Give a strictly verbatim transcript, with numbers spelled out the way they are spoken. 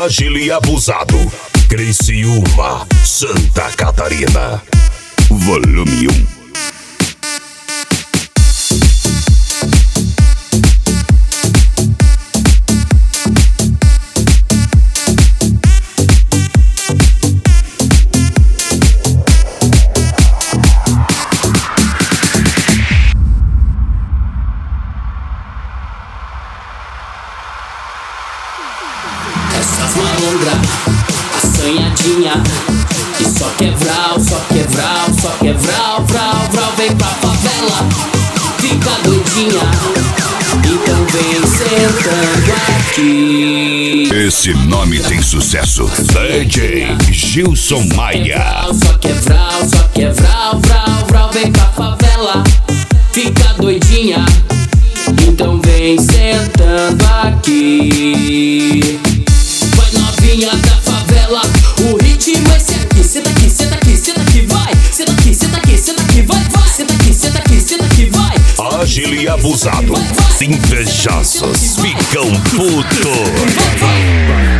Ágil e abusado, Criciúma, Santa Catarina. Volume um. Essas malandra, assanhadinha, que só quer vral, só quer vral, só quer vral, vral, vral. Vem pra favela, fica doidinha, então vem sentando aqui. Esse nome tem sucesso. D J Gilson Maia. Só quer vral, só quer vral, vral, vral. Vem pra favela, fica doidinha, então vem sentando aqui. Novinha da favela, o ritmo é esse aqui. Senta aqui, senta aqui, senta aqui, vai. Senta aqui, senta aqui, senta aqui, vai, vai. Senta aqui, senta aqui, senta aqui, vai. Ágil e abusado, invejosos ficam putos. Vai, vai.